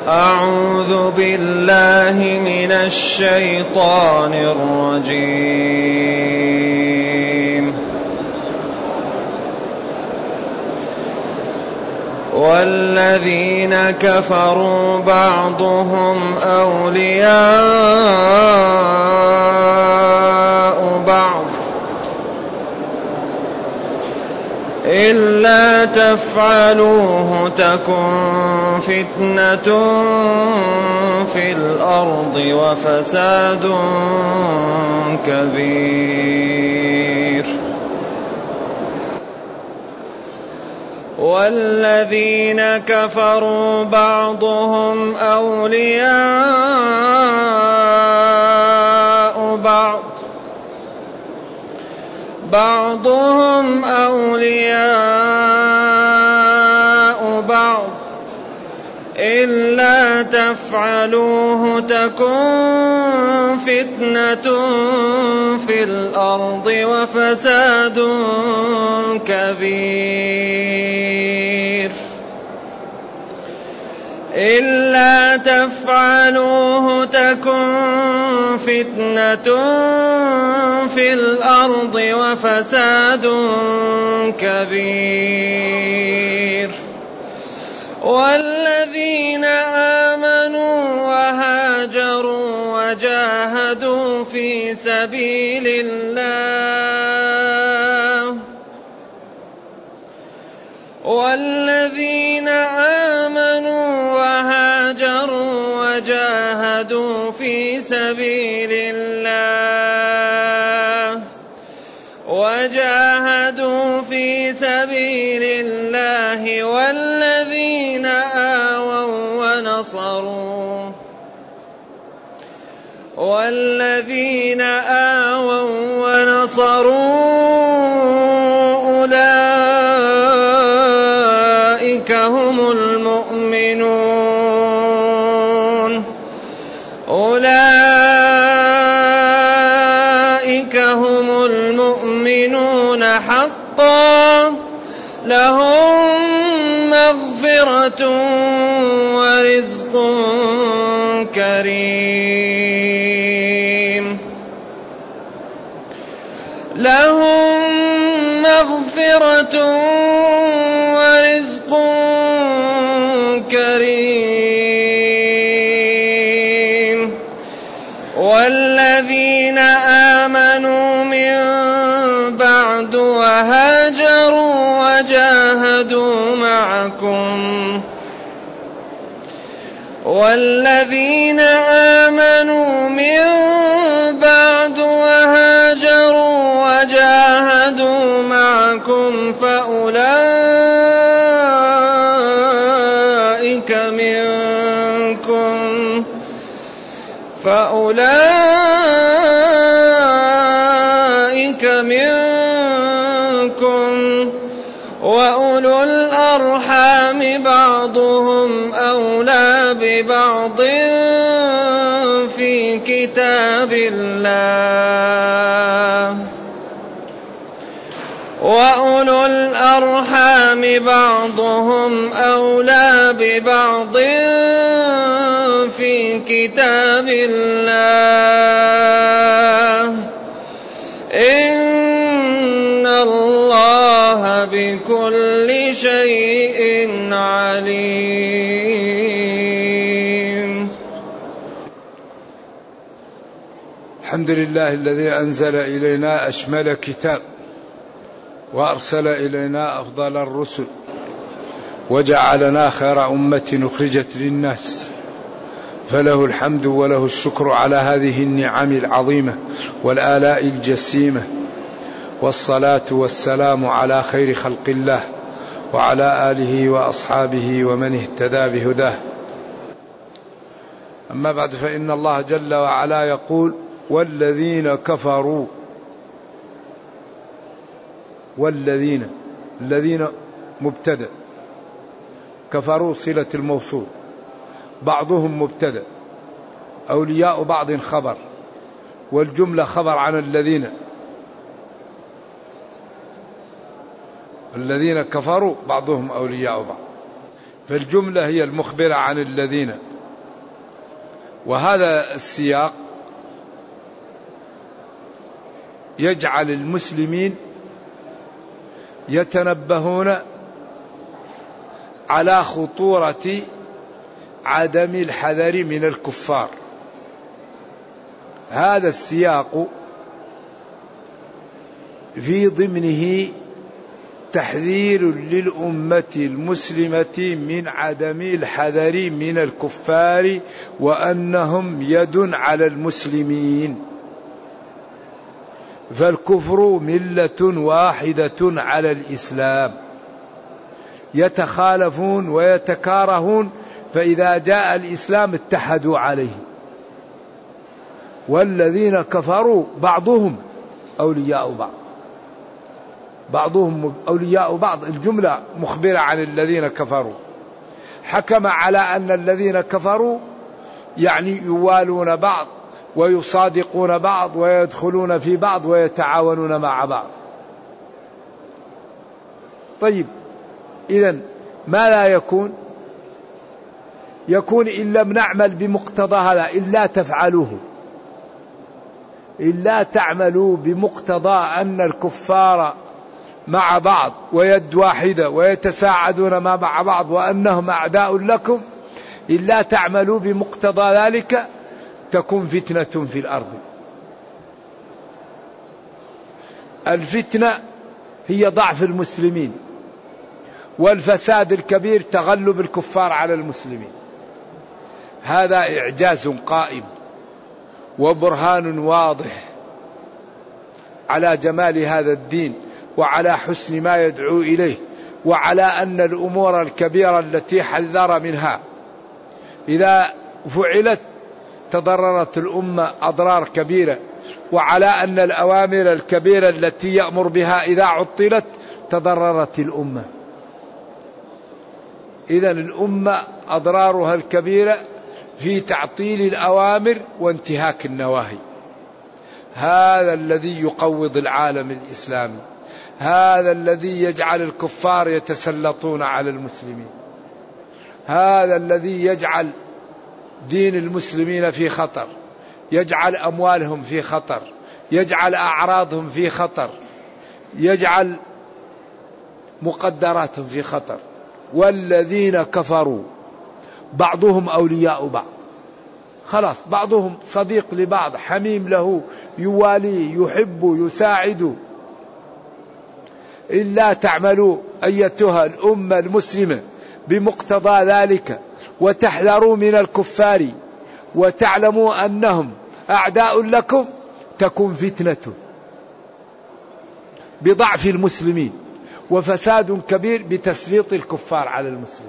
أعوذ بالله من الشيطان الرجيم. والذين كفروا بعضهم أولياء بعض إلا تفعلوه تكن فتنة في الأرض وفساد كبير. والذين كفروا بعضهم أولياء بعض إلا تفعلوه تكن فتنة في الأرض وفساد كبير. إلا تفعلوه تكن فتنة في الأرض وفساد كبير. والذين آمنوا وهاجروا وجاهدوا في سبيل الله والذين آووا ونصروا أولئك هم المؤمنون حقا لهم مغفرة ورزق كريم. لهم مغفرة ورزق كريم. والذين آمنوا من بعد وهاجروا وجاهدوا معكم فأولئك منكم وأولو الأرحام بعضهم أولى ببعض في كتاب الله. وأولو الأرحام بعضهم أولى ببعض في كتاب الله إن الله بكل شيء عليم. الحمد لله الذي أنزل إلينا أشمل كتاب وأرسل إلينا أفضل الرسل وجعلنا خير أمة أخرجت للناس، فله الحمد وله الشكر على هذه النعم العظيمة والآلاء الجسيمة، والصلاة والسلام على خير خلق الله وعلى آله وأصحابه ومن اهتدى بهداه. أما بعد، فإن الله جل وعلا يقول: والذين كفروا. والذين مبتدأ، كفروا صلة الموصول، بعضهم مبتدأ، أولياء بعض خبر، والجملة خبر عن الذين. الذين كفروا بعضهم أولياء بعض، فالجملة هي المخبرة عن الذين، وهذا السياق يجعل المسلمين يتنبهون على خطورة عدم الحذر من الكفار. هذا السياق في ضمنه تحذير للأمة المسلمة من عدم الحذر من الكفار وأنهم يد على المسلمين، فالكفر ملة واحدة على الإسلام، يتخالفون ويتكارهون، فإذا جاء الإسلام اتحدوا عليه. والذين كفروا بعضهم أولياء بعض، بعضهم أولياء بعض، الجملة مخبرة عن الذين كفروا. حكم على أن الذين كفروا يعني يوالون بعض ويصادقون بعض ويدخلون في بعض ويتعاونون مع بعض. طيب، إذن ما لا يكون إن لم نعمل بمقتضى هذا، إلا تفعلوه، إلا تعملوا بمقتضى أن الكفار مع بعض ويد واحدة ويتساعدون مع بعض وأنهم أعداء لكم، إلا تعملوا بمقتضى ذلك تكون فتنة في الأرض. الفتنة هي ضعف المسلمين، والفساد الكبير تغلب الكفار على المسلمين. هذا إعجاز قائم وبرهان واضح على جمال هذا الدين وعلى حسن ما يدعو إليه، وعلى أن الأمور الكبيرة التي حذر منها إذا فعلت تضررت الأمة أضرار كبيرة، وعلى أن الأوامر الكبيرة التي يأمر بها إذا عطلت تضررت الأمة. إذن الأمة أضرارها الكبيرة في تعطيل الأوامر وانتهاك النواهي. هذا الذي يقوض العالم الإسلامي، هذا الذي يجعل الكفار يتسلطون على المسلمين، هذا الذي يجعل دين المسلمين في خطر، يجعل أموالهم في خطر، يجعل أعراضهم في خطر، يجعل مقدراتهم في خطر. والذين كفروا بعضهم أولياء بعض، خلاص بعضهم صديق لبعض، حميم له، يوالي، يحب، يساعد. إلا تعملوا أيتها الأمة المسلمة بمقتضى ذلك وتحذروا من الكفار وتعلموا أنهم أعداء لكم، تكون فتنة بضعف المسلمين وفساد كبير بتسليط الكفار على المسلمين.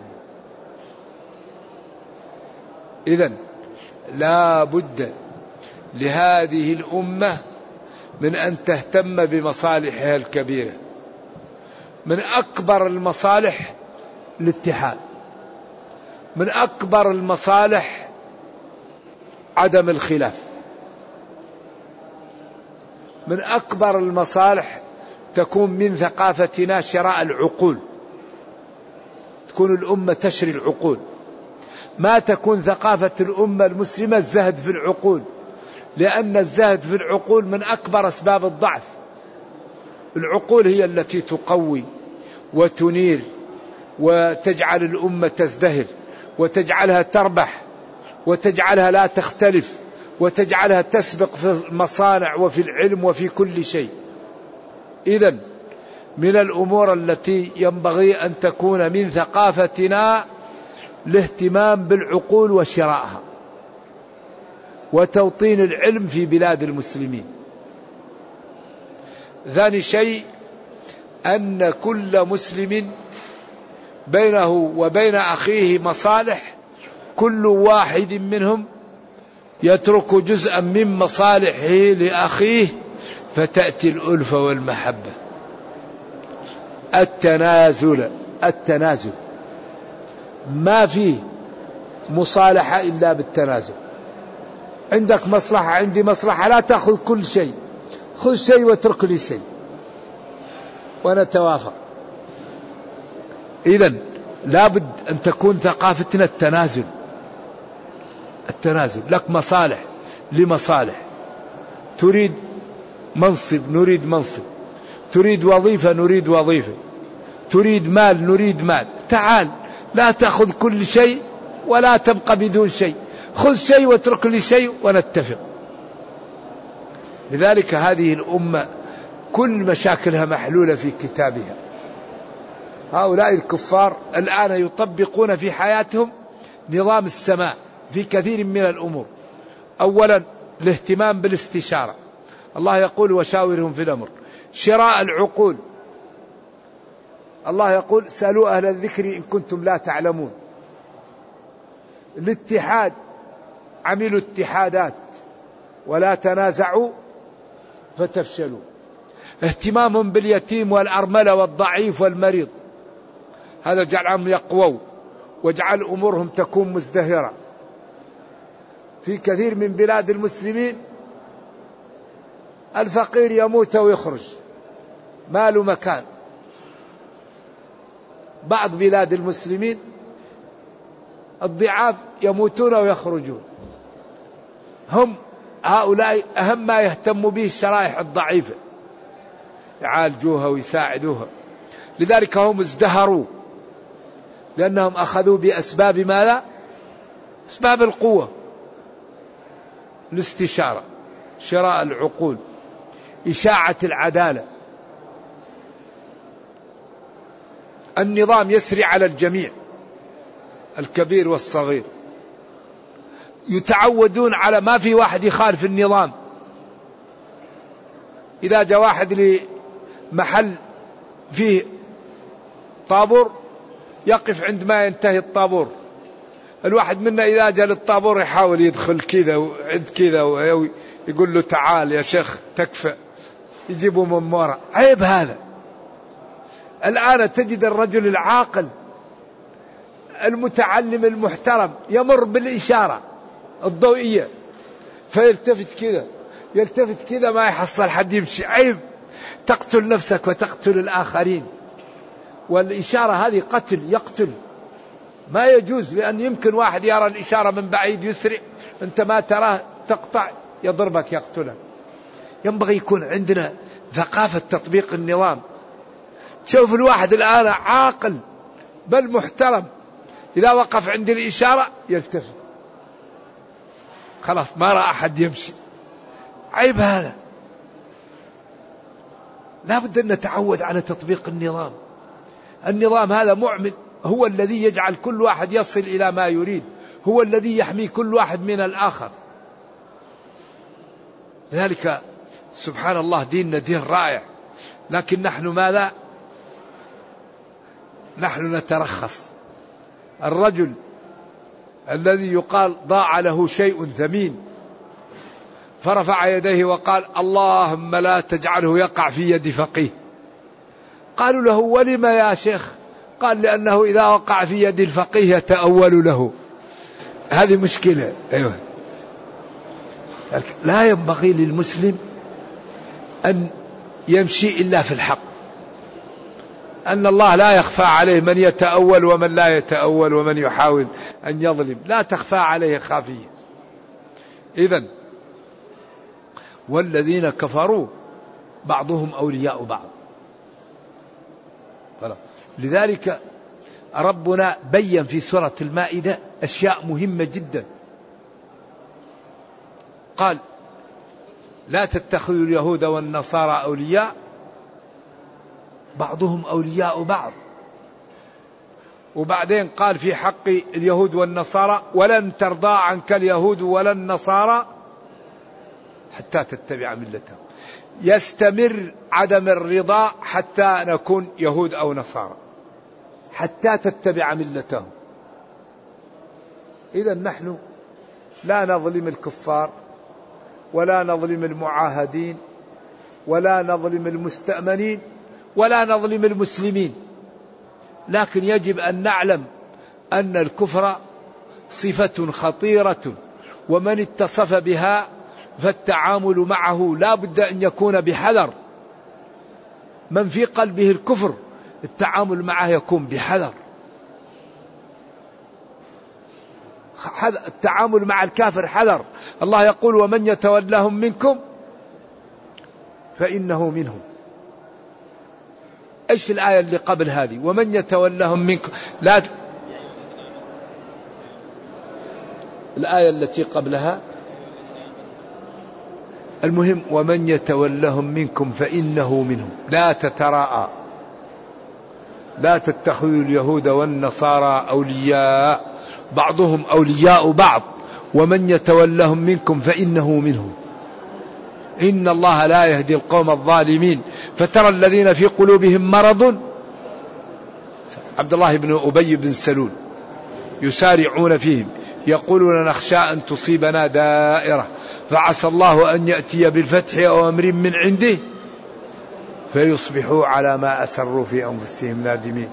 إذن لا بد لهذه الأمة من أن تهتم بمصالحها الكبيرة. من أكبر المصالح الاتحاد، من أكبر المصالح عدم الخلاف، من أكبر المصالح تكون من ثقافتنا شراء العقول، تكون الأمة تشري العقول. ما تكون ثقافة الأمة المسلمة الزهد في العقول، لأن الزهد في العقول من أكبر أسباب الضعف. العقول هي التي تقوي وتنير وتجعل الأمة تزدهر وتجعلها تربح وتجعلها لا تختلف وتجعلها تسبق في المصانع وفي العلم وفي كل شيء. إذن من الأمور التي ينبغي أن تكون من ثقافتنا الاهتمام بالعقول وشرائها وتوطين العلم في بلاد المسلمين. ثاني شيء أن كل مسلم بينه وبين أخيه مصالح، كل واحد منهم يترك جزءا من مصالحه لأخيه، فتأتي الألفة والمحبة. التنازل ما فيه مصالحة إلا بالتنازل. عندك مصلحة، عندي مصلحة، لا تأخذ كل شيء، خذ شيء واترك لي شيء ونتوافق. إذن لابد أن تكون ثقافتنا التنازل. التنازل. لك مصالح لمصالح، تريد منصب نريد منصب، تريد وظيفة نريد وظيفة، تريد مال نريد مال، تعال لا تأخذ كل شيء ولا تبقى بدون شيء، خذ شيء واترك لي شيء ونتفق. لذلك هذه الأمة كل مشاكلها محلولة في كتابها. هؤلاء الكفار الآن يطبقون في حياتهم نظام السماء في كثير من الأمور. أولا الاهتمام بالاستشارة، الله يقول وشاورهم في الأمر. شراء العقول، الله يقول سألوا أهل الذكر إن كنتم لا تعلمون. الاتحاد، عملوا اتحادات ولا تنازعوا فتفشلوا. اهتمامهم باليتيم والأرملة والضعيف والمريض، هذا جعلهم يقووا وجعل أمورهم تكون مزدهرة. في كثير من بلاد المسلمين الفقير يموت ويخرج ما له مكان. بعض بلاد المسلمين الضعاف يموتون ويخرجون. هم هؤلاء أهم ما يهتم به الشرائح الضعيفة، يعالجوها ويساعدوها. لذلك هم ازدهروا لأنهم أخذوا بأسباب ماذا؟ أسباب القوة، الاستشارة، شراء العقول، إشاعة العدالة. النظام يسري على الجميع الكبير والصغير، يتعودون على ما في واحد يخالف النظام. إذا جاء واحد لمحل فيه طابور يقف عندما ينتهي الطابور. الواحد منا إذا جاء للطابور يحاول يدخل كذا وعند كذا ويقول له تعال يا شيخ تكفى، يجيبه من وراء. عيب هذا. الآن تجد الرجل العاقل المتعلم المحترم يمر بالإشارة الضوئية فيلتفت كذا، يلتفت كذا ما يحصل حد يمشي. عيب، تقتل نفسك وتقتل الآخرين. والإشارة هذه قتل، يقتل، ما يجوز. لأن يمكن واحد يرى الإشارة من بعيد يسرع، أنت ما تراه تقطع، يضربك يقتلك. ينبغي يكون عندنا ثقافة تطبيق النظام. شوف الواحد الآن عاقل بل محترم، إذا وقف عند الإشارة يلتفت، خلاص ما رأى أحد يمشي. عيب هذا. لا بد أن نتعود على تطبيق النظام. النظام هذا معمل، هو الذي يجعل كل واحد يصل إلى ما يريد، هو الذي يحمي كل واحد من الآخر. لذلك سبحان الله ديننا دين رائع. لكن نحن ماذا؟ نحن نترخص. الرجل الذي يقال ضاع له شيء ثمين فرفع يديه وقال اللهم لا تجعله يقع في يد فقيه. قالوا له ولم يا شيخ؟ قال لأنه إذا وقع في يد الفقيه يتأول له. هذه مشكلة. أيوة. لا ينبغي للمسلم أن يمشي إلا في الحق، أن الله لا يخفى عليه من يتأول ومن لا يتأول ومن يحاول أن يظلم، لا تخفى عليه خافية. إذن والذين كفروا بعضهم أولياء بعض. لذلك ربنا بيّن في سورة المائدة أشياء مهمة جدا. قال لا تتخذوا اليهود والنصارى أولياء بعضهم أولياء بعض. وبعدين قال في حق اليهود والنصارى ولن ترضى عنك اليهود ولا النصارى حتى تتبع ملتهم. يستمر عدم الرضا حتى نكون يهود أو نصارى، حتى تتبع ملتهم. إذا نحن لا نظلم الكفار ولا نظلم المعاهدين ولا نظلم المستأمنين ولا نظلم المسلمين، لكن يجب أن نعلم أن الكفر صفة خطيرة، ومن اتصف بها فالتعامل معه لا بد أن يكون بحذر. من في قلبه الكفر التعامل معه يكون بحذر. التعامل مع الكافر حذر. الله يقول ومن يتولهم منكم فإنه منهم. إيش الآية اللي قبل هذه؟ ومن يتولهم منكم، لا الآية التي قبلها المهم ومن يتولهم منكم فإنه منهم. لا تتراءى، لا تتخذوا اليهود والنصارى أولياء بعضهم أولياء بعض ومن يتولهم منكم فإنه منهم إن الله لا يهدي القوم الظالمين. فترى الذين في قلوبهم مرض، عبد الله بن أبي بن سلول، يسارعون فيهم يقولون نخشى أن تصيبنا دائرة فعسى الله أن يأتي بالفتح أو أمر من عنده فيصبحوا على ما أسروا في أنفسهم نادمين.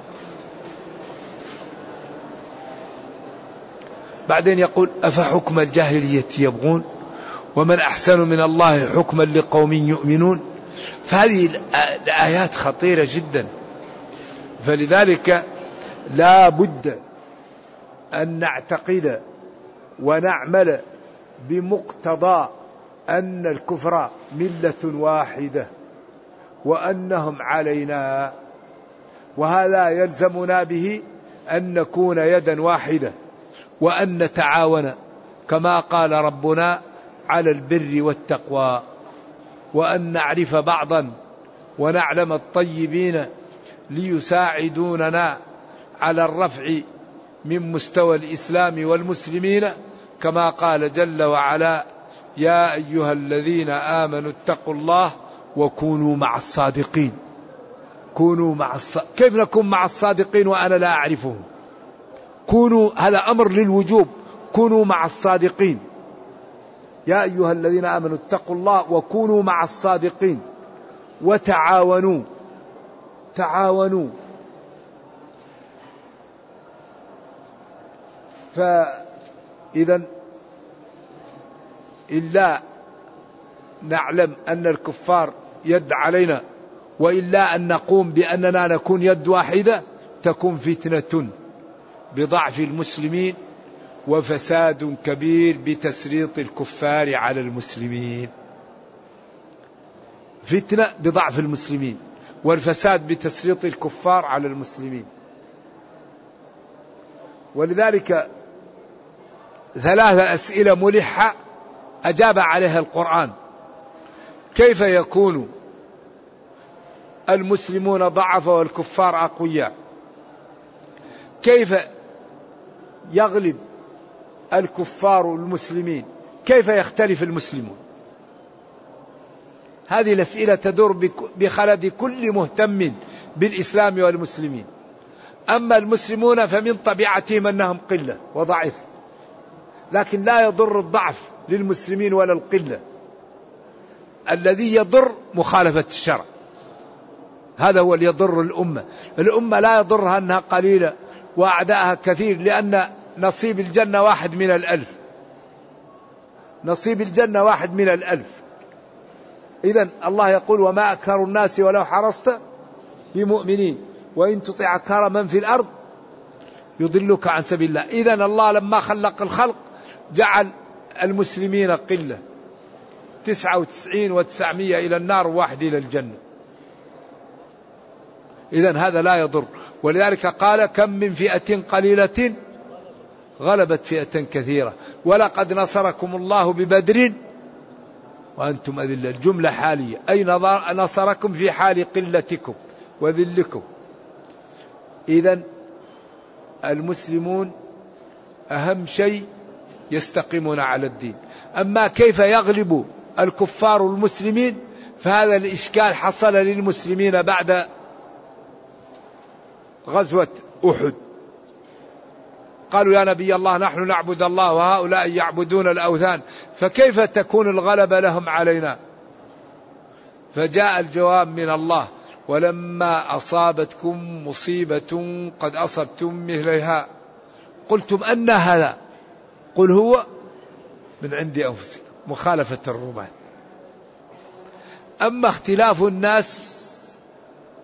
بعدين يقول أفحكم الجاهلية يبغون ومن أحسن من الله حكما لقوم يؤمنون. فهذه الآيات خطيرة جدا، فلذلك لا بد أن نعتقد ونعمل بمقتضى أن الكفر ملة واحدة وأنهم علينا، وهذا يلزمنا به أن نكون يدا واحدة وأن نتعاون كما قال ربنا على البر والتقوى، وأن نعرف بعضا ونعلم الطيبين ليساعدوننا على الرفع من مستوى الإسلام والمسلمين، كما قال جل وعلا يا أيها الذين آمنوا اتقوا الله وكونوا مع الصادقين. كيف نكون مع الصادقين وأنا لا أعرفهم؟ كونوا، هذا أمر للوجوب، كونوا مع الصادقين. يا أيها الذين آمنوا اتقوا الله وكونوا مع الصادقين وتعاونوا. فإذا إلا نعلم أن الكفار يد علينا وإلا أن نقوم بأننا نكون يد واحدة تكون فتنة بضعف المسلمين وفساد كبير بتسليط الكفار على المسلمين. فتنة بضعف المسلمين والفساد بتسليط الكفار على المسلمين. ولذلك 3 أسئلة ملحة أجاب عليها القرآن. كيف يكون المسلمون ضعف والكفار أقوياء؟ كيف يغلب الكفار المسلمين؟ كيف يختلف المسلمون؟ هذه الأسئلة تدور بخلد كل مهتم بالإسلام والمسلمين. أما المسلمون فمن طبيعتهم أنهم قلة وضعيف، لكن لا يضر الضعف للمسلمين ولا القلة. الذي يضر مخالفة الشرع، هذا هو اللي يضر الأمة. الأمة لا يضرها أنها قليلة وأعداءها كثير، لأن نصيب الجنة 1 من 1000. نصيب الجنة 1 من 1000. إذن الله يقول وما أكثر الناس ولو حرصت بمؤمنين وإن تطع أكثر من في الأرض يضلك عن سبيل الله. إذن الله لما خلق الخلق جعل المسلمين قلة، 99 و900 إلى النار و1 إلى الجنة. إذن هذا لا يضر. ولذلك قال كم من فئة قليلة غلبت فئة كثيرة ولقد نصركم الله ببدر وأنتم أذلة. الجملة حالية، أي نصركم في حال قلتكم وذلكم. إذن المسلمون أهم شيء يستقيمون على الدين. أما كيف يغلب الكفار المسلمين فهذا الإشكال حصل للمسلمين بعد غزوة أحد. قالوا يا نبي الله نحن نعبد الله وهؤلاء يعبدون الأوثان فكيف تكون الغلبة لهم علينا؟ فجاء الجواب من الله ولما أصابتكم مصيبة قد أصبتم مثلها قلتم أن هذا قل هو من عند أنفسكم. مخالفة الرباط. أما اختلاف الناس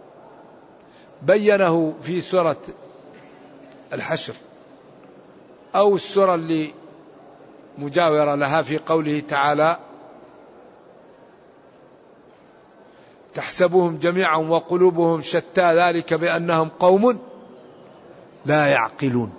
بينه في سورة الحشر أو السورة اللي مجاورة لها في قوله تعالى تحسبهم جميعا وقلوبهم شتى ذلك بأنهم قوم لا يعقلون.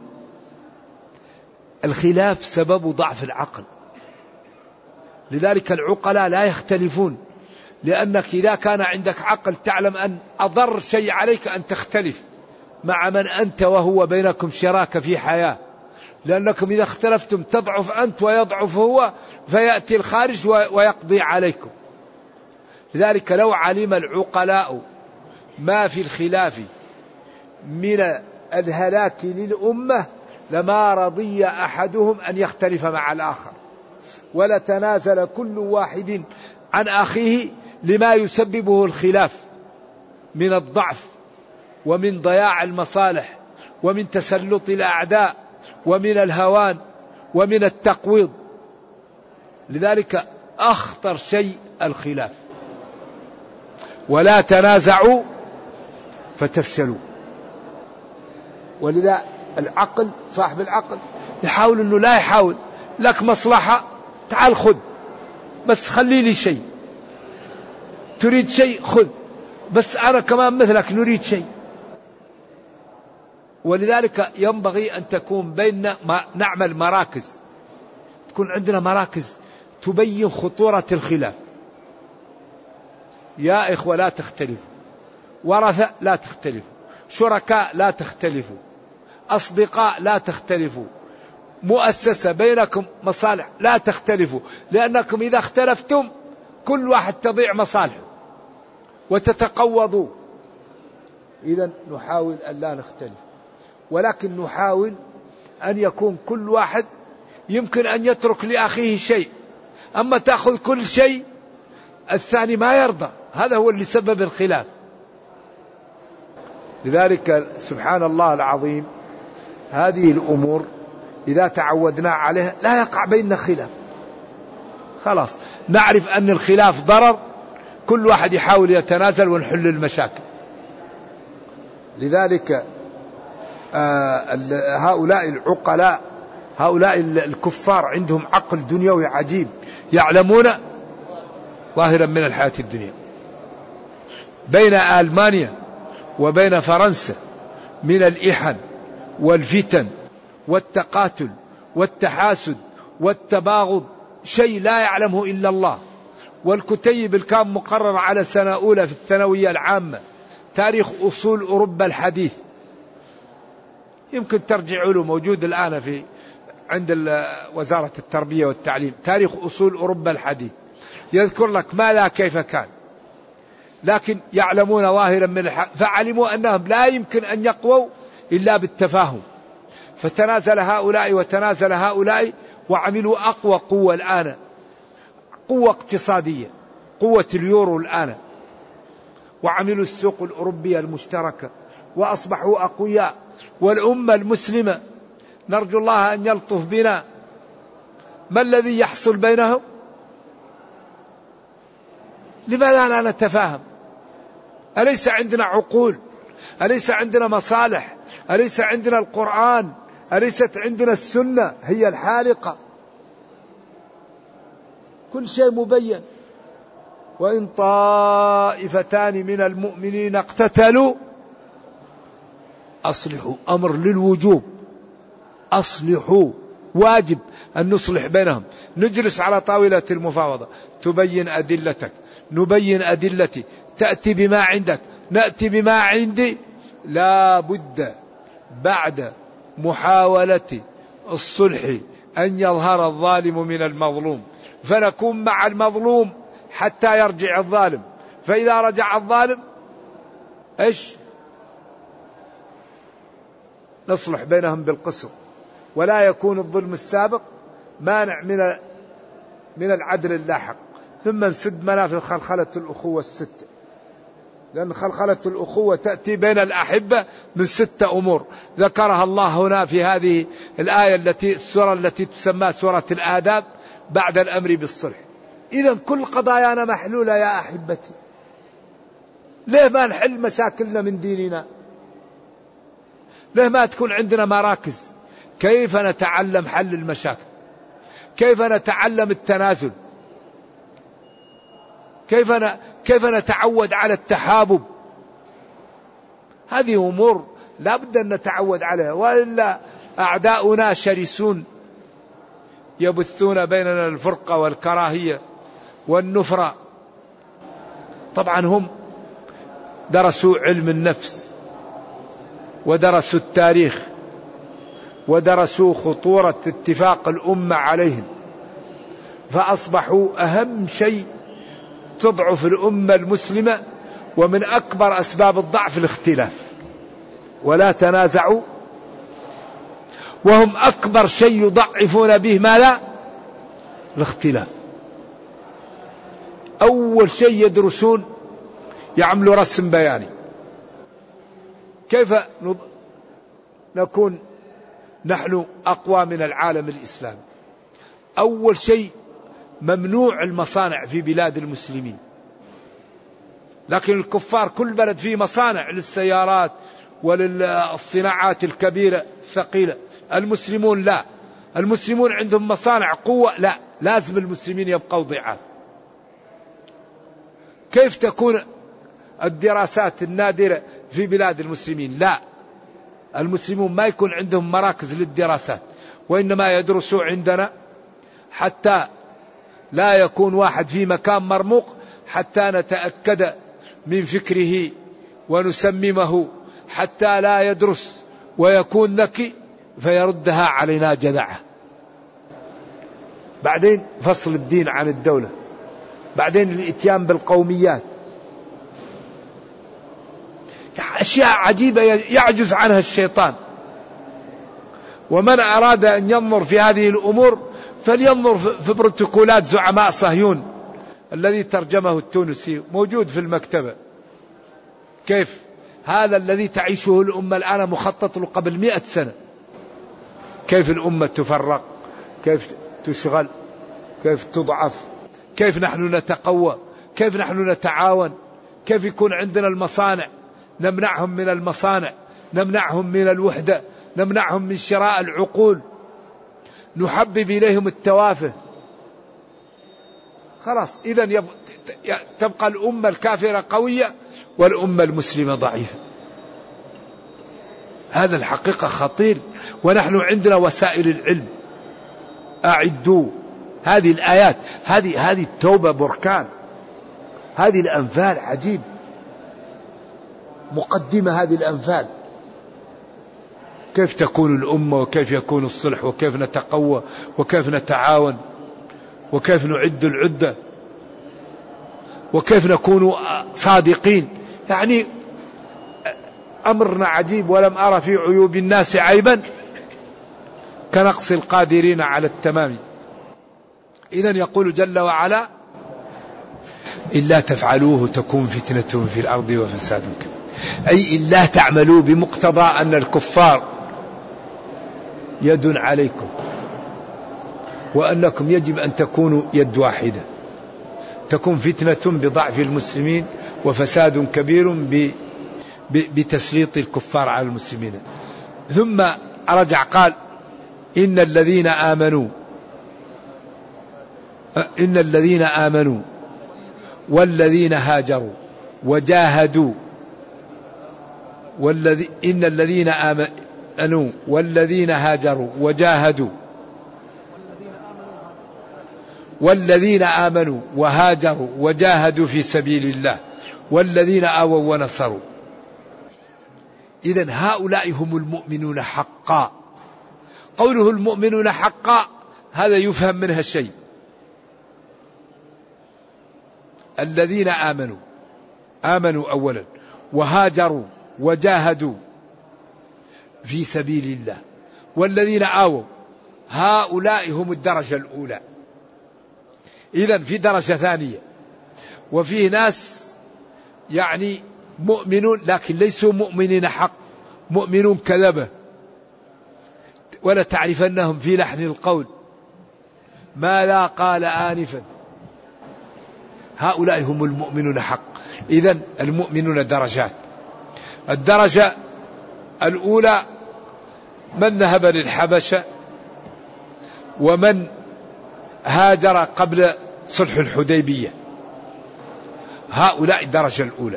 الخلاف سبب ضعف العقل، لذلك العقلاء لا يختلفون، لأنك إذا كان عندك عقل تعلم أن أضر شيء عليك أن تختلف مع من أنت وهو بينكم شراكة في حياة، لأنكم إذا اختلفتم تضعف أنت ويضعف هو، فيأتي الخارج ويقضي عليكم. لذلك لو علم العقلاء ما في الخلاف من الهلاك للأمة لما رضي أحدهم أن يختلف مع الآخر، ولتنازل كل واحد عن أخيه لما يسببه الخلاف من الضعف ومن ضياع المصالح ومن تسلط الأعداء ومن الهوان ومن التقويض. لذلك أخطر شيء الخلاف. ولا تنازعوا فتفشلوا. ولذا العقل، صاحب العقل يحاول أنه لا يحاول لك مصلحة تعال خذ، بس خلي لي شيء، تريد شيء خذ، بس أنا كمان مثلك نريد شيء. ولذلك ينبغي أن تكون بيننا نعمل مراكز، تكون عندنا مراكز تبين خطورة الخلاف. يا إخوة لا تختلفوا، ورثة لا تختلفوا، شركاء لا تختلفوا، أصدقاء لا تختلفوا، مؤسسة بينكم مصالح لا تختلفوا، لأنكم إذا اختلفتم كل واحد تضيع مصالحه وتتقوضوا. إذا نحاول أن لا نختلف، ولكن نحاول أن يكون كل واحد يمكن أن يترك لأخيه شيء، أما تأخذ كل شيء الثاني ما يرضى، هذا هو اللي سبب الخلاف. لذلك سبحان الله العظيم هذه الأمور إذا تعودنا عليها لا يقع بيننا خلاف، خلاص نعرف أن الخلاف ضرر، كل واحد يحاول يتنازل ونحل المشاكل. لذلك هؤلاء العقلاء، هؤلاء الكفار عندهم عقل دنيوي عجيب، يعلمون ظاهرا من الحياة الدنيا. بين ألمانيا وبين فرنسا من الإحن والفتن والتقاتل والتحاسد والتباغض شيء لا يعلمه إلا الله. والكتيب اللي كان مقرر على سنة أولى في الثانوية العامة تاريخ أصول أوروبا الحديث، يمكن ترجع له، موجود الآن في عند وزارة التربية والتعليم، تاريخ أصول أوروبا الحديث، يذكر لك ما لا كيف كان، لكن يعلمون ظاهرا من الحق، فعلموا أنهم لا يمكن أن يقووا إلا بالتفاهم، فتنازل هؤلاء وتنازل هؤلاء وعملوا أقوى قوة الآن، قوة اقتصادية، قوة اليورو الآن، وعملوا السوق الأوروبية المشتركة وأصبحوا أقوياء. والأمة المسلمة نرجو الله أن يلطف بنا، ما الذي يحصل بينهم؟ لماذا لا نتفاهم؟ أليس عندنا عقول؟ أليس عندنا مصالح؟ أليس عندنا القرآن؟ أليست عندنا السنة هي الحالقة؟ كل شيء مبين. وإن طائفتان من المؤمنين اقتتلوا أصلحوا، أمر للوجوب، أصلحوا، واجب أن نصلح بينهم. نجلس على طاولة المفاوضة، تبين أدلتك، نبين أدلتي، تأتي بما عندك، نأتي بما عندي. لا بد بعد محاولة الصلح أن يظهر الظالم من المظلوم، فنكون مع المظلوم حتى يرجع الظالم، فإذا رجع الظالم إيش؟ نصلح بينهم بالقسط، ولا يكون الظلم السابق مانع من العدل اللاحق. ثم نسد منافذ خلخلة الأخوة الستة، لأن خلخلة الأخوة تأتي بين الأحبة من 6 أمور ذكرها الله هنا في هذه الآية السورة التي تسمى سورة الآداب بعد الأمر بالصلح. إذن كل قضايانا محلولة يا أحبتي، ليه ما نحل مشاكلنا من ديننا؟ ليه ما تكون عندنا مراكز كيف نتعلم حل المشاكل، كيف نتعلم التنازل، كيف نتعود على التحابب. هذه أمور لا بد أن نتعود عليها، وإلا أعداؤنا شرسون يبثون بيننا الفرقة والكراهية والنفرة. طبعا هم درسوا علم النفس ودرسوا التاريخ ودرسوا خطورة اتفاق الأمة عليهم، فأصبحوا أهم شيء تضعف الأمة المسلمة، ومن أكبر أسباب الضعف الاختلاف. ولا تنازعوا، وهم أكبر شيء يضعفون به ماذا؟ الاختلاف. أول شيء يدرسون يعملوا رسم بياني، كيف نكون نحن أقوى من العالم الإسلامي. أول شيء ممنوع المصانع في بلاد المسلمين، لكن الكفار كل بلد فيه مصانع للسيارات وللصناعات الكبيرة الثقيلة. المسلمون لا، المسلمون عندهم مصانع قوة، لا، لازم المسلمين يبقوا ضعاف. كيف تكون الدراسات النادرة في بلاد المسلمين؟ لا، المسلمون ما يكون عندهم مراكز للدراسات، وإنما يدرسوا عندنا حتى لا يكون واحد في مكان مرموق، حتى نتأكد من فكره ونسممه، حتى لا يدرس ويكون ذكي فيردها علينا جذعة. بعدين فصل الدين عن الدولة، بعدين الاتيان بالقوميات، أشياء عجيبة يعجز عنها الشيطان. ومن أراد أن ينظر في هذه الأمور فلينظر في بروتوكولات زعماء صهيون الذي ترجمه التونسي، موجود في المكتبة. كيف هذا الذي تعيشه الأمة الآن مخطط له قبل 100 سنة. كيف الأمة تفرق، كيف تشغل، كيف تضعف، كيف نحن نتقوى، كيف نحن نتعاون، كيف يكون عندنا المصانع نمنعهم من المصانع، نمنعهم من الوحدة، نمنعهم من شراء العقول، نحبب إليهم التوافه. خلاص، إذن تبقى الأمة الكافرة قوية والأمة المسلمة ضعيفة. هذا الحقيقة خطير، ونحن عندنا وسائل العلم. أعدوا هذه الآيات، هذه التوبة بركان، هذه الأنفال عجيب، مقدمة هذه الأنفال. كيف تكون الأمة، وكيف يكون الصلح، وكيف نتقوى، وكيف نتعاون، وكيف نعد العدة، وكيف نكون صادقين. يعني أمرنا عجيب. ولم أرى في عيوب الناس عيبا كنقص القادرين على التمام. إذن يقول جل وعلا: إلا تفعلوه تكون فتنة في الأرض وفساد كبير. أي إلا تعملوا بمقتضى أن الكفار يد عليكم، وأنكم يجب أن تكونوا يد واحدة. تكون فتنة بضعف المسلمين وفساد كبير بتسليط الكفار على المسلمين. ثم رجع قال: إن الذين آمنوا والذين هاجروا وجاهدوا إن الذين آمنوا والذين هاجروا وجاهدوا والذين آمنوا وهاجروا وجاهدوا في سبيل الله والذين آووا ونصروا. إذن هؤلاء هم المؤمنون حقا. قوله المؤمنون حقا هذا يفهم منها شيء. الذين آمنوا أولا، وهاجروا وجاهدوا في سبيل الله، والذين آووا، هؤلاء هم الدرجة الأولى. إذن في درجة ثانية، وفيه ناس يعني مؤمنون لكن ليسوا مؤمنين حق، مؤمنون كذبة، ولا تعرفنهم في لحن القول ما لا قال آنفا. هؤلاء هم المؤمنون حق. إذن المؤمنون درجات. الدرجة الأولى من ذهب للحبشة ومن هاجر قبل صلح الحديبية، هؤلاء الدرجة الأولى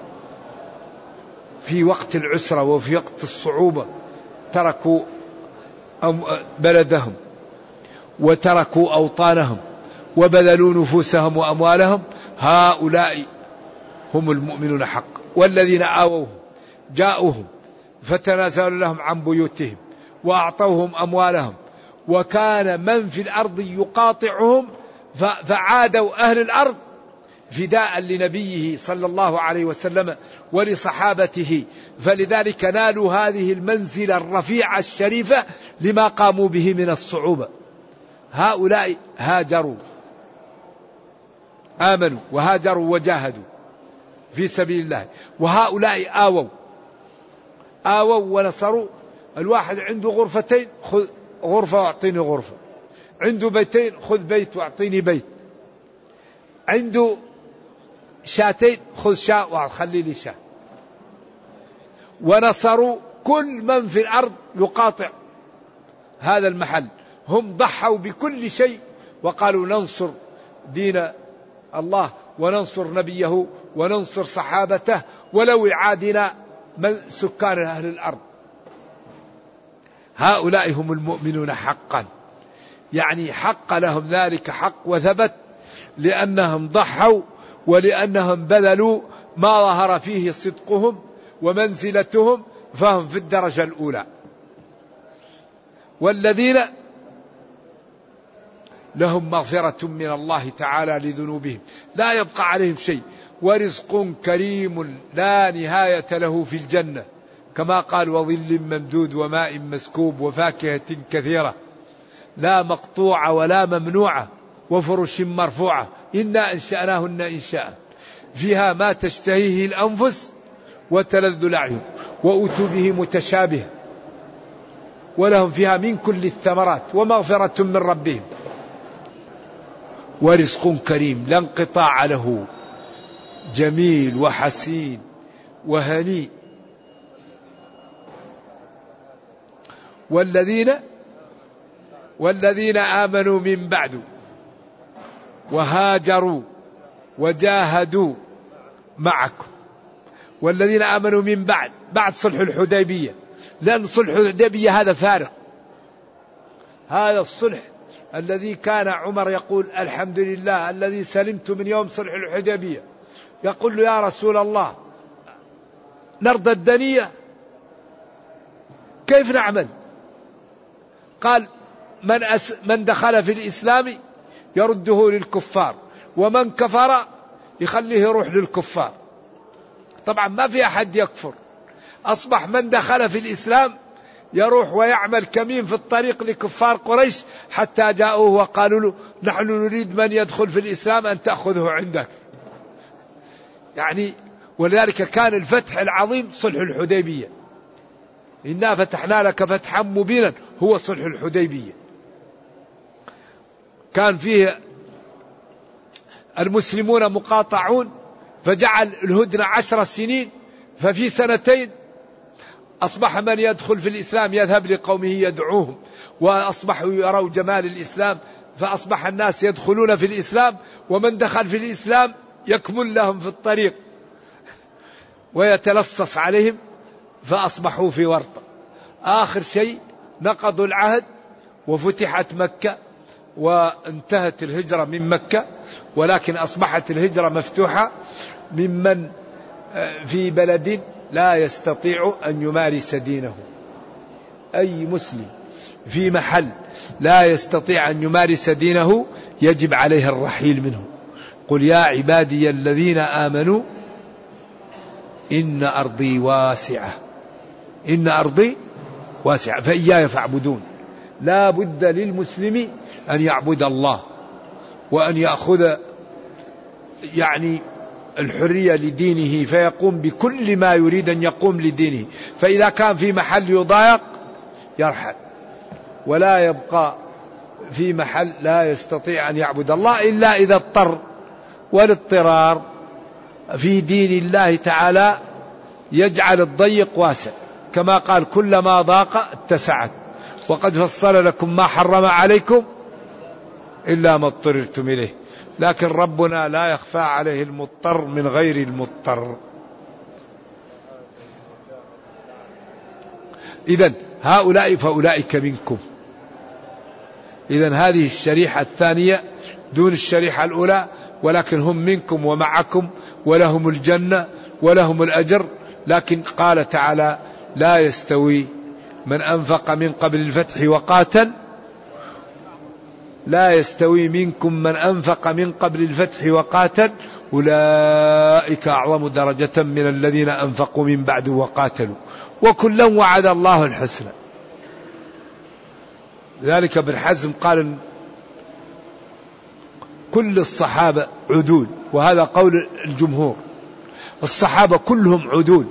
في وقت العسرة وفي وقت الصعوبة تركوا بلدهم وتركوا أوطانهم وبذلوا نفوسهم وأموالهم، هؤلاء هم المؤمنون حقا. والذين آووهم جاءوهم فتنازلوا لهم عن بيوتهم وأعطوهم أموالهم، وكان من في الأرض يقاطعهم فعادوا أهل الأرض فداء لنبيه صلى الله عليه وسلم ولصحابته، فلذلك نالوا هذه المنزلة الرفيعة الشريفة لما قاموا به من الصعوبة. هؤلاء هاجروا، آمنوا وهاجروا وجاهدوا في سبيل الله، وهؤلاء آووا ونصروا. الواحد عنده غرفتين، خذ غرفة واعطيني غرفة، عنده بيتين، خذ بيت واعطيني بيت، عنده شاتين، خذ شاة وخلي لي شاة. ونصروا كل من في الأرض يقاطع هذا المحل، هم ضحوا بكل شيء وقالوا ننصر دين الله وننصر نبيه وننصر صحابته ولو يعادنا من سكان أهل الأرض. هؤلاء هم المؤمنون حقا، يعني حق لهم ذلك حق وثبت، لأنهم ضحوا ولأنهم بذلوا ما ظهر فيه صدقهم ومنزلتهم، فهم في الدرجة الأولى. والذين لهم مغفرة من الله تعالى لذنوبهم لا يبقى عليهم شيء، ورزق كريم لا نهاية له في الجنة، كما قال وظل ممدود وماء مسكوب وفاكهة كثيرة لا مقطوعة ولا ممنوعة وفرش مرفوعة إنا أنشأناهن إنشاء فيها ما تشتهيه الأنفس وتلذ الأعين وأتوا به متشابه ولهم فيها من كل الثمرات ومغفرة من ربهم ورزق كريم لا انقطاع له، جميل وحسين وهنيء. والذين آمنوا من بعد وهاجروا وجاهدوا معكم، والذين آمنوا من بعد صلح الحديبية، لأن صلح الحديبية هذا فارق. هذا الصلح الذي كان عمر يقول الحمد لله الذي سلمت من يوم صلح الحديبية، يقول له يا رسول الله نرضى الدنية كيف نعمل؟ قال من دخل في الإسلام يرده للكفار، ومن كفر يخليه يروح للكفار. طبعا ما في أحد يكفر، أصبح من دخل في الإسلام يروح ويعمل كمين في الطريق لكفار قريش حتى جاءوه وقالوا له نحن نريد من يدخل في الإسلام أن تأخذه عندك. يعني ولذلك كان الفتح العظيم صلح الحديبية، إنا فتحنا لك فتحا مبينا، هو صلح الحديبية. كان فيه المسلمون مقاطعون فجعل الهدنة 10 سنين، ففي 2 أصبح من يدخل في الإسلام يذهب لقومه يدعوهم، وأصبحوا يروا جمال الإسلام، فأصبح الناس يدخلون في الإسلام، ومن دخل في الإسلام يكمل لهم في الطريق ويتلصص عليهم فأصبحوا في ورطة. آخر شيء نقضوا العهد وفتحت مكة وانتهت الهجرة من مكة، ولكن أصبحت الهجرة مفتوحة ممن في بلد لا يستطيع أن يمارس دينه. أي مسلم في محل لا يستطيع أن يمارس دينه يجب عليه الرحيل منه. قل يا عبادي الذين آمنوا إن أرضي واسعة، إن أرضي واسعة فإياي فاعبدون. لا بد للمسلم أن يعبد الله وأن يأخذ يعني الحرية لدينه، فيقوم بكل ما يريد أن يقوم لدينه. فإذا كان في محل يضايق يرحل، ولا يبقى في محل لا يستطيع أن يعبد الله إلا إذا اضطر. والاضطرار في دين الله تعالى يجعل الضيق واسع، كما قال كلما ضاق اتسعت، وقد فصل لكم ما حرم عليكم إلا ما اضطررتم إليه، لكن ربنا لا يخفى عليه المضطر من غير المضطر. إذن هؤلاء فأولئك منكم. إذن هذه الشريحة الثانية دون الشريحة الأولى، ولكن هم منكم ومعكم ولهم الجنة ولهم الأجر. لكن قال تعالى لا يستوي من أنفق من قبل الفتح وقاتل، لا يستوي منكم من أنفق من قبل الفتح وقاتل أولئك أعظم درجة من الذين أنفقوا من بعد وقاتلوا وكلا وعد الله الحسنى. ذلك ابن حزم قال كل الصحابة عدول، وهذا قول الجمهور، الصحابة كلهم عدول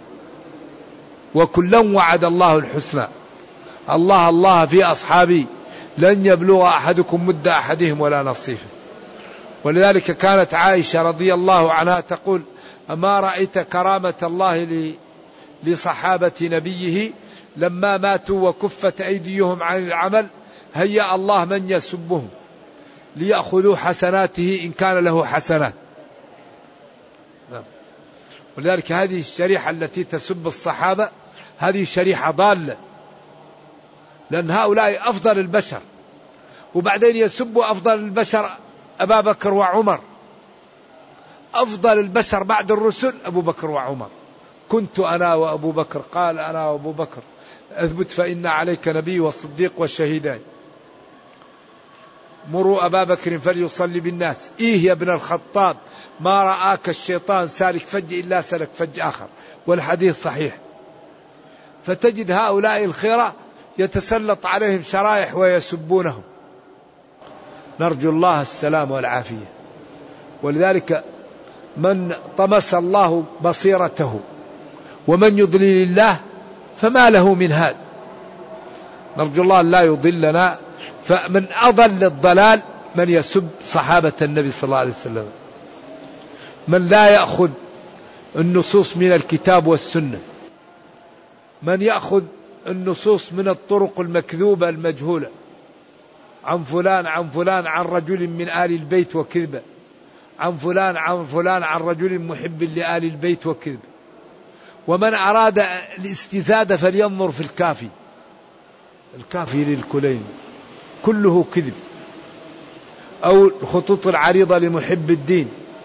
وكلا وعد الله الحسنى. الله في أصحابي لن يبلغ أحدكم مد أحدهم ولا نصيفه. ولذلك كانت عائشة رضي الله عنها تقول أما رأيت كرامة الله لصحابة نبيه لما ماتوا وكفت أيديهم عن العمل هيأ الله من يسبهم ليأخذوا حسناته إن كان له حسنات. ولذلك هذه الشريحة التي تسب الصحابة هذه شريحة ضالة، لأن هؤلاء أفضل البشر، وبعدين يسبوا أفضل البشر أبا بكر وعمر. أفضل البشر بعد الرسل أبو بكر وعمر. كنت أنا وأبو بكر، قال أنا وأبو بكر أثبت فإن عليك نبي والصديق والشهيدان. مروا أبا بكر فليصلي بالناس. إيه يا ابن الخطاب ما رآك الشيطان سالك فج إلا سلك فج آخر، والحديث صحيح. فتجد هؤلاء الخيرة يتسلط عليهم شرائح ويسبونهم. نرجو الله السلام والعافية. ولذلك من طمس الله بصيرته ومن يضلل الله فما له من هاد. نرجو الله لا يضلنا. فمن أضل الضلال من يسب صحابة النبي صلى الله عليه وسلم، من لا يأخذ النصوص من الكتاب والسنة، من يأخذ النصوص من الطرق المكذوبة المجهولة عن فلان عن فلان عن رجل من آل البيت وكذبة، عن فلان عن فلان عن رجل محب لآل البيت وكذبة. ومن أراد الاستزادة فلينظر في الكافي، الكافي للكلين كله كذب، أو الخطوط العريضة لمحب الدين،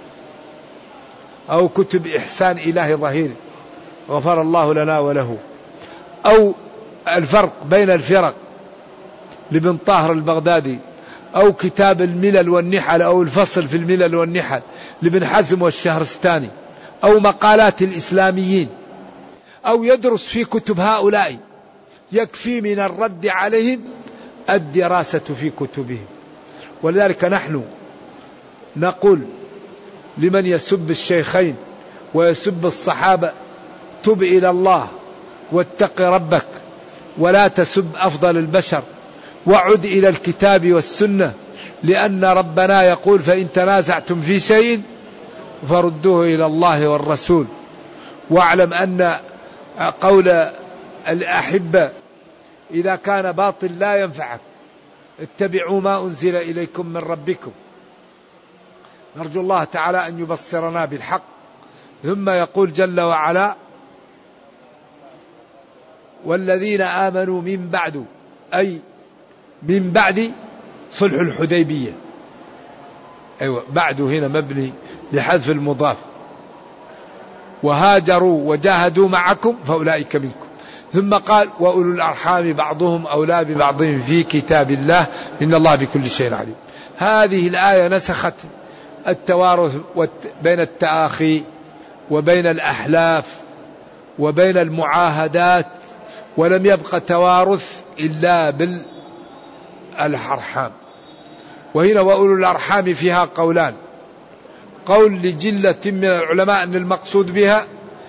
أو كتب إحسان إله ظهير غفر الله لنا وله، أو الفرق بين الفرق لابن طاهر البغدادي، أو كتاب الملل والنحل أو الفصل في الملل والنحل لابن حزم والشهرستاني، أو مقالات الإسلاميين، أو يدرس في كتب هؤلاء. يكفي من الرد عليهم الدراسة في كتبهم. ولذلك نحن نقول لمن يسب الشيخين ويسب الصحابة تب إلى الله واتق ربك ولا تسب أفضل البشر، وعد إلى الكتاب والسنة، لأن ربنا يقول فإن تنازعتم في شيء فردوه إلى الله والرسول. واعلم أن قول الأحبة إذا كان باطل لا ينفعك اتبعوا ما أنزل إليكم من ربكم. نرجو الله تعالى أن يبصرنا بالحق. ثم يقول جل وعلا والذين آمنوا من بعد، أي من بعد صلح الحديبية. أيوة بعد هنا مبني لحذف المضاف. وهاجروا وجاهدوا معكم فأولئك منكم. ثم قال وأولو الأرحام بعضهم أولى ببعض في كتاب الله إن الله بكل شيء عليم. هذه الآية نسخت التوارث بين التآخي وبين الأحلاف وبين المعاهدات، ولم يبق توارث إلا بالأرحام. وهنا وأولو الأرحام فيها قولان. قول لجلة من العلماء أن المقصود بها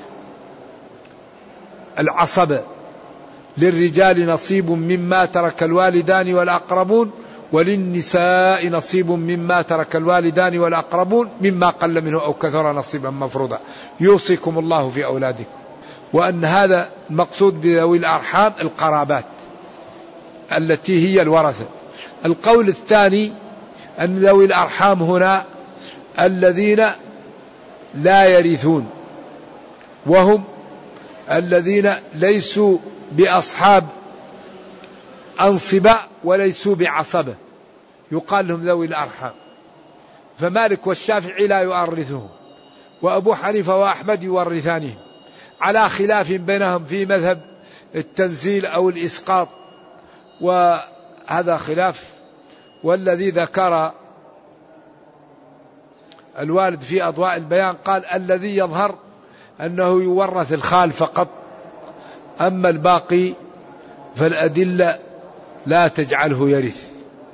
العصبة، للرجال نصيب مما ترك الوالدان والأقربون وللنساء نصيب مما ترك الوالدان والأقربون مما قل منه أو كثر نصيبا مفروضا يوصيكم الله في أولادكم. وأن هذا المقصود بذوي الأرحام القرابات التي هي الورثة. القول الثاني أن ذوي الأرحام هنا الذين لا يرثون، وهم الذين ليسوا بأصحاب أنصبة وليسوا بعصبة، يقال لهم ذوي الأرحام. فمالك والشافعي لا يؤرثهم، وأبو حنيفة وأحمد يورثانهم، على خلاف بينهم في مذهب التنزيل أو الإسقاط، وهذا خلاف. والذي ذكر الوالد في أضواء البيان قال الذي يظهر أنه يورث الخال فقط، أما الباقي فالأدلة لا تجعله يرث.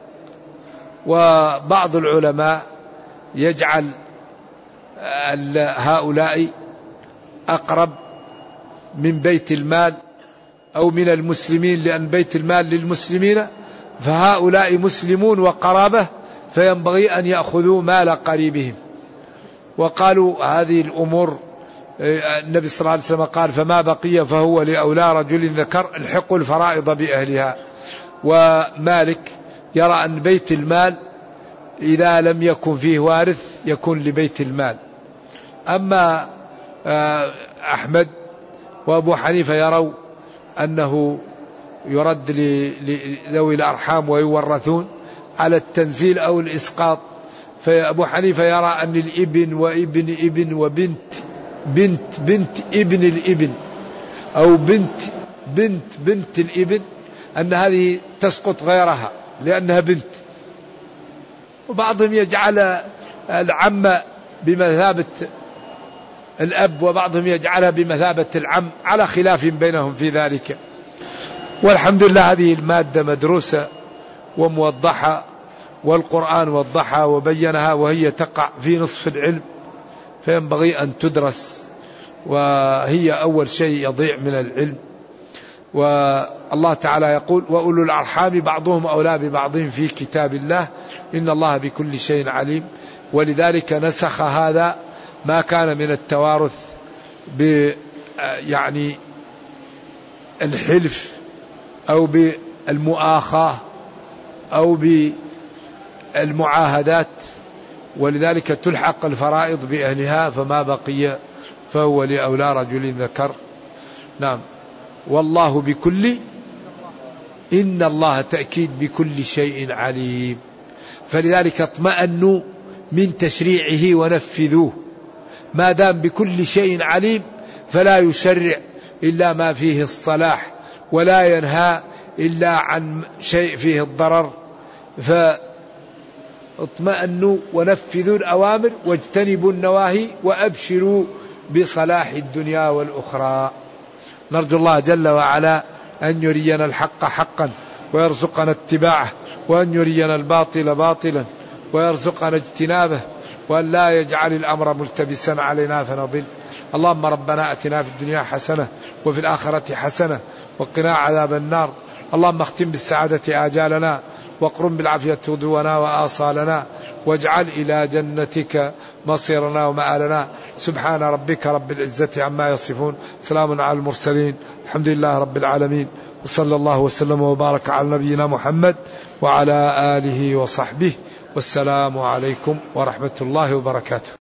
وبعض العلماء يجعل هؤلاء أقرب من بيت المال أو من المسلمين، لأن بيت المال للمسلمين، فهؤلاء مسلمون وقرابة، فينبغي أن يأخذوا مال قريبهم. وقالوا هذه الأمور النبي صلى الله عليه وسلم قال فما بقي فهو لأولى رجل ذكر الحقوا الفرائض بأهلها. ومالك يرى أن بيت المال إذا لم يكن فيه وارث يكون لبيت المال. أما أحمد وأبو حنيفة يروا أنه يرد لذوي الأرحام ويورثون على التنزيل أو الإسقاط. فأبو حنيفة يرى أن الابن وابن ابن وبنت بنت بنت ابن الابن أو بنت الابن أن هذه تسقط غيرها لأنها بنت. وبعضهم يجعل العم بمثابة الأب، وبعضهم يجعلها بمثابة العم، على خلاف بينهم في ذلك. والحمد لله هذه المادة مدروسة وموضحة، والقرآن وضحها وبينها، وهي تقع في نصف العلم، فينبغي أن تدرس، وهي أول شيء يضيع من العلم. والله تعالى يقول وأولو الأرحام بعضهم أولى ببعض في كتاب الله إن الله بكل شيء عليم. ولذلك نسخ هذا ما كان من التوارث يعني الحلف أو بالمؤاخاة أو بالمعاهدات، ولذلك تلحق الفرائض بأهلها، فما بقي فهو لأولى رجل ذكر. نعم. والله بكل، إن الله تأكيد بكل شيء عليم، فلذلك اطمأنوا من تشريعه ونفذوه. ما دام بكل شيء عليم فلا يشرع إلا ما فيه الصلاح، ولا ينهى إلا عن شيء فيه الضرر. فاطمأنوا ونفذوا الأوامر واجتنبوا النواهي وأبشروا بصلاح الدنيا والأخرى. نرجو الله جل وعلا أن يرينا الحق حقا ويرزقنا اتباعه، وأن يرينا الباطل باطلا ويرزقنا اجتنابه، وأن لا يجعل الأمر ملتبسا علينا فنضل. اللهم ربنا أتنا في الدنيا حسنة وفي الآخرة حسنة وقنا عذاب النار. اللهم اختم بالسعادة آجالنا، واقرم بالعافية غدونا وآصالنا، واجعل إلى جنتك مصيرنا ومآلنا. سبحان ربك رب العزة عما يصفون، سلام على المرسلين، الحمد لله رب العالمين، وصلى الله وسلم وبارك على نبينا محمد وعلى آله وصحبه، والسلام عليكم ورحمة الله وبركاته.